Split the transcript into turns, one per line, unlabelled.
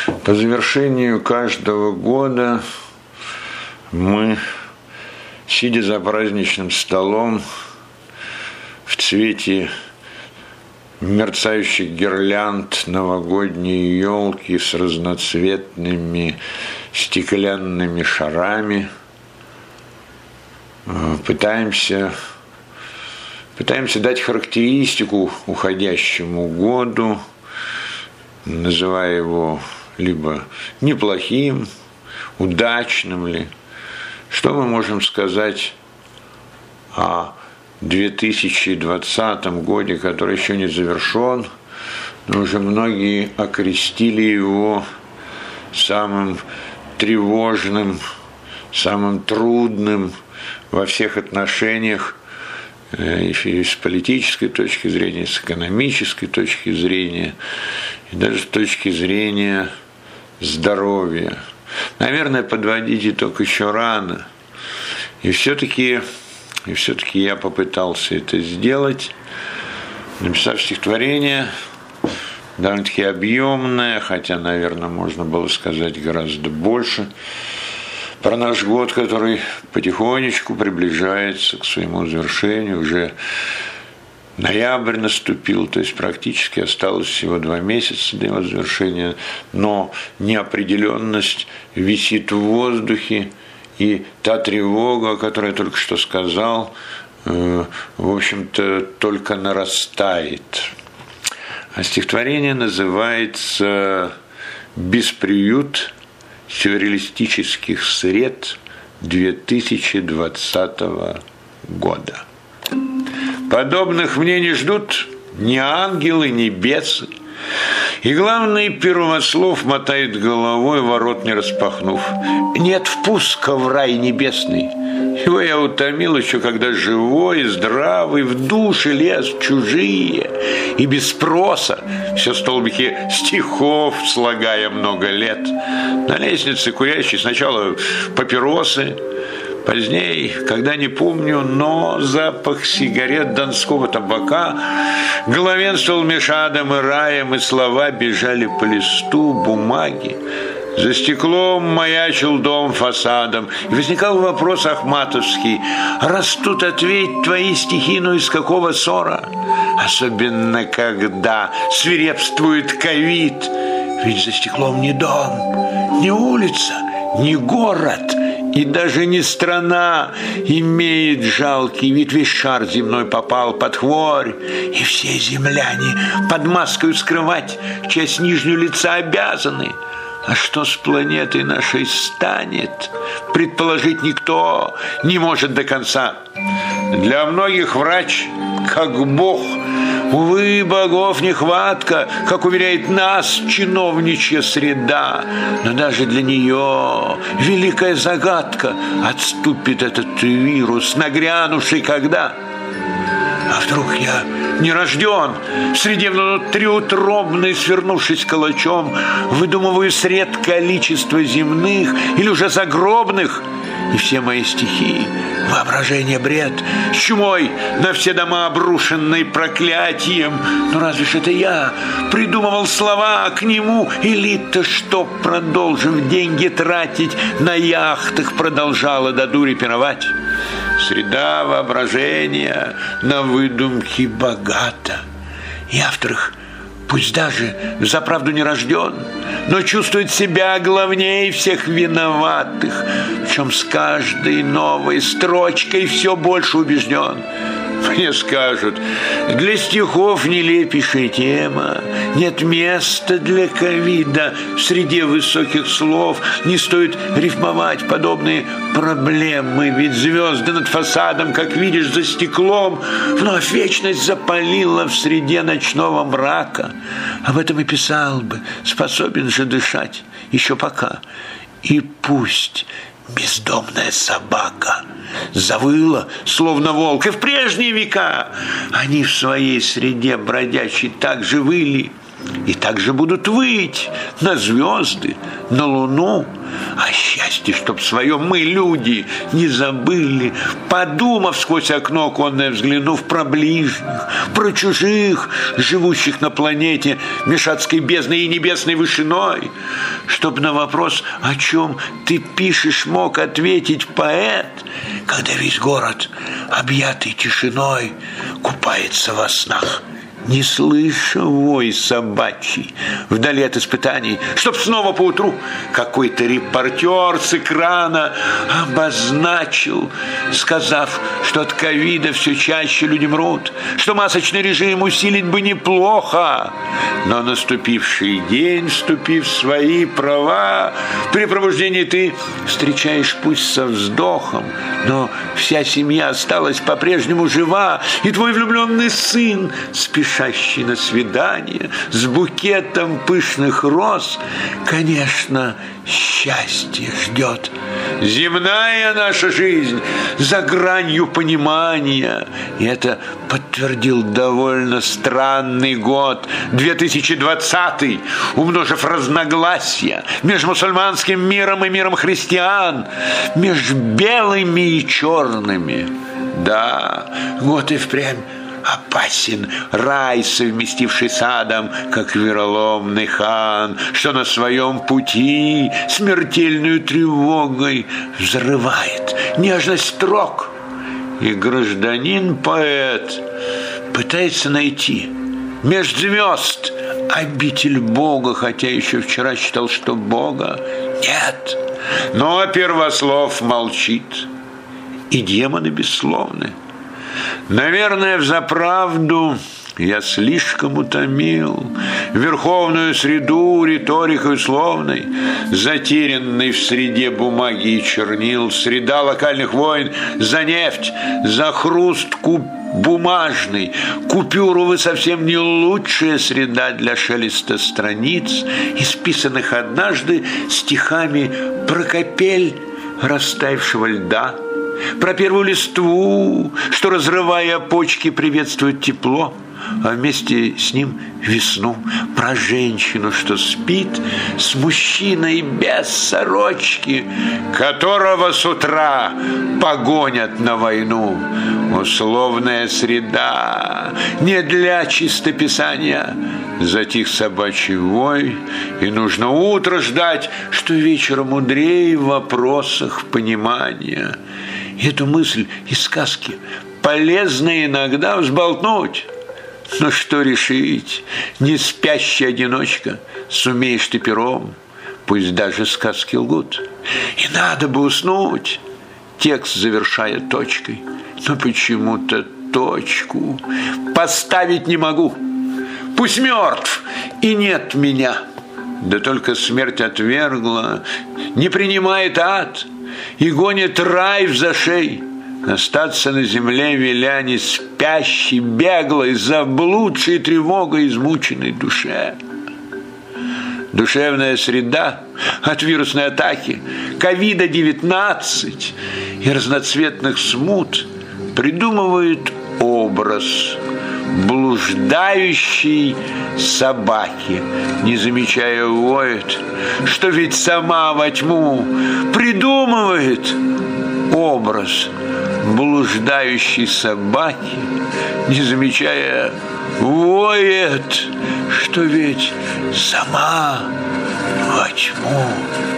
По завершению каждого года мы, сидя за праздничным столом в цвете мерцающих гирлянд, новогодней елки с разноцветными стеклянными шарами, пытаемся дать характеристику уходящему году, называя его либо неплохим, удачным ли. Что мы можем сказать о 2020 годе, который еще не завершен, но уже многие окрестили его самым тревожным, самым трудным во всех отношениях, и с политической точки зрения, и с экономической точки зрения, и даже с точки зрения здоровья. Наверное, подводить итог еще рано. И все-таки я попытался это сделать, написав стихотворение, довольно-таки объемное, хотя, наверное, можно было сказать гораздо больше, про наш год, который потихонечку приближается к своему завершению. Уже ноябрь наступил, то есть практически осталось всего 2 месяца до его завершения, но неопределенность висит в воздухе, и та тревога, о которой я только что сказал, в общем-то, только нарастает. А стихотворение называется «Бесприют сюрреалистических сред 2020 года». Подобных мне не ждут ни ангелы, ни бесы. И главный первослов мотает головой, ворот не распахнув. Нет впуска в рай небесный. Его я утомил еще, когда живой, здравый, в душе лез чужие. И без спроса все столбики стихов, слагая много лет. На лестнице курящий сначала папиросы, позднее, когда не помню, но запах сигарет донского табака главенствовал меж адом и раем, и слова бежали по листу бумаги. За стеклом маячил дом фасадом, и возникал вопрос ахматовский: раз тут ответь твои стихи, ну из какого ссора? Особенно когда свирепствует ковид, ведь за стеклом не дом, не улица, не город и даже не страна имеет жалкий вид. Весь шар земной попал под хворь, и все земляне под маской скрывать часть нижнюю лица обязаны. А что с планетой нашей станет, предположить никто не может до конца. Для многих врач как бог. Увы, богов нехватка, как уверяет нас чиновничья среда. Но даже для нее великая загадка: отступит этот вирус, нагрянувший когда? А вдруг я не рожден, среди внутриутробной, свернувшись калачом, выдумываю сред количества земных или уже загробных, и все мои стихи — воображение, бред, с чумой на все дома обрушенной проклятием. Но разве ж это я придумывал слова к нему, или-то что, продолжив деньги тратить, на яхтах продолжала до дури пировать? Среда воображения на выдумки богата, и автор их, пусть даже за правду не рожден, но чувствует себя главнее всех виноватых, в чем с каждой новой строчкой все больше убежден. Мне скажут: для стихов нелепейшая тема, нет места для ковида, в среде высоких слов не стоит рифмовать подобные проблемы, ведь звезды над фасадом, как видишь, за стеклом вновь вечность запалила в среде ночного мрака. Об этом и писал бы, способен же дышать еще пока. И пусть бездомная собака завыла, словно волк, и в прежние века они в своей среде бродячей так же выли и так же будут выть на звезды, на луну. А счастье, чтоб свое мы, люди, не забыли, подумав сквозь окно оконное, взглянув про ближних, про чужих, живущих на планете меж адской бездной и небесной вышиной, чтоб на вопрос, о чем ты пишешь, мог ответить поэт, когда весь город, объятый тишиной, купается во снах, не слыша вой собачий вдали от испытаний, чтоб снова поутру какой-то репортер с экрана обозначил, сказав, что от ковида все чаще люди мрут, что масочный режим усилить бы неплохо, но наступивший день, вступив в свои права, при пробуждении ты встречаешь пусть со вздохом, но вся семья осталась по-прежнему жива, и твой влюбленный сын, спешащий на свидание с букетом пышных роз, конечно, счастье ждет. Земная наша жизнь за гранью понимания, и это подтвердил довольно странный год 2020, умножив разногласия между мусульманским миром и миром христиан, между белыми и черными. Да, год и впрямь опасен, рай, совместивший с адом, как вероломный хан, что на своем пути смертельную тревогой взрывает нежность строк. И гражданин-поэт пытается найти меж звезд обитель Бога, хотя еще вчера считал, что Бога нет. Но первослов молчит, и демоны бессловны. Наверное, взаправду я слишком утомил верховную среду риторикой условной, затерянной в среде бумаги и чернил, среда локальных войн за нефть, за хруст бумажный. Купюру вы совсем не лучшая среда для шелеста страниц, исписанных однажды стихами про капель растаявшего льда, про первую листву, что, разрывая почки, приветствует тепло, а вместе с ним весну, про женщину, что спит с мужчиной без сорочки, которого с утра погонят на войну. Условная среда не для чистописания. Затих собачий вой, и нужно утро ждать, что вечером мудрее в вопросах понимания. Эту мысль из сказки полезно иногда взболтнуть. Но что решить? Не спящая одиночка, сумеешь ты пером, пусть даже сказки лгут. И надо бы уснуть, текст завершая точкой, но почему-то точку поставить не могу. Пусть мертв, и нет меня. Да только смерть отвергла, не принимает ад и гонит рай в зашей. Остаться на земле веля не спящей, беглой, заблудшей тревогой измученной душе. Душевная среда от вирусной атаки, ковида-19 и разноцветных смут придумывает образ блуждающей собаки, не замечая воет, что ведь сама во тьму придумывает образ блуждающей собаки, не замечая воет, что ведь сама во тьму